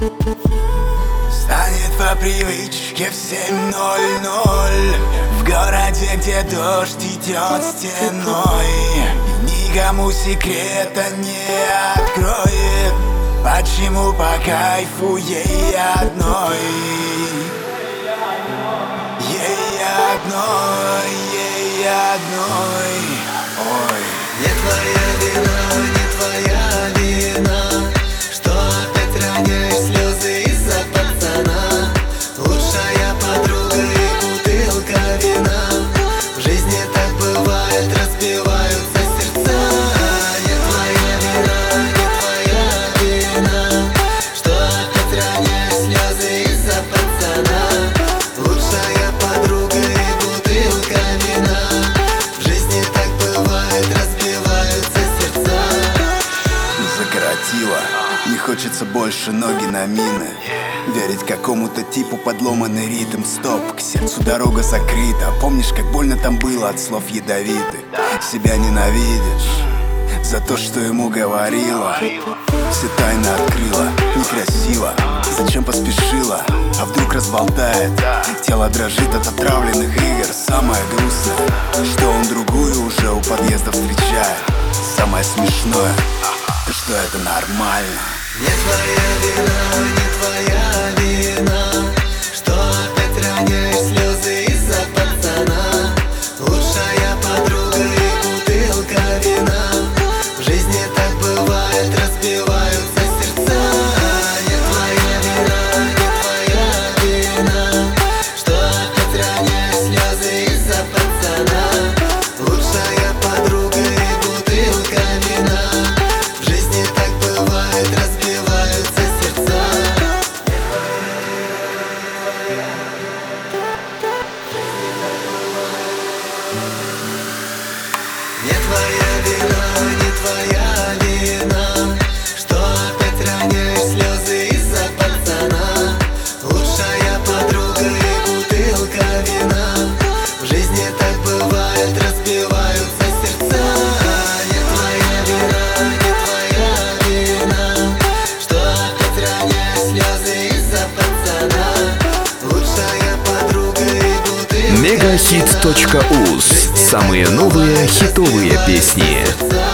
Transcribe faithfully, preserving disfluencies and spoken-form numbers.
Станет по привычке в семь ноль ноль в городе, где дождь идет стеной. Никому секрета не откроет, почему по кайфу ей одной. Ей одной, ей одной. Ой. Не твоя вина, не твоя вина, что опять роняешь слезы из-за пацана. Лучшая подруга и бутылка вина. В жизни так бывает, разбиваются сердца. Не твоя вина, не твоя вина, что опять роняешь слезы из-за пацана. Лучшая подруга и бутылка вина. В жизни так бывает, разбиваются сердца. Закоротило, не хочется больше ноги на мины. Верить какому-то типу подломанный ритм. Стоп, к сердцу дорога закрыта. Помнишь, как больно там было от слов ядовитых? Себя ненавидишь за то, что ему говорила. Все тайны открыла, некрасиво. Зачем поспешила? А вдруг разболтает? Тело дрожит от отравленных игр. Самое грустное, что он другую уже у подъезда встречает. Самое смешное, то что это нормально. Не твоя вина, не твоя вина, что опять роняешь слезы из-за пацана. Лучшая подруга и бутылка вина. В жизни так бывает, разбиваются сердца. Не твоя вина, не твоя вина, что опять роняешь слезы из-за пацана. Лучшая подруга и бутылка вина. В жизни так бывает, разбиваются сердца. Не твоя вина, не твоя вина, что опять роняешь слезы из-за пацана. Лучшая подруга и бутылка вина. В жизни так бывает, разбиваются сердца. Не твоя вина, не твоя вина, что опять роняешь слезы из-за пацана. Лучшая подруга и бутылка Мегахит точка уз. Самые новые хитовые песни.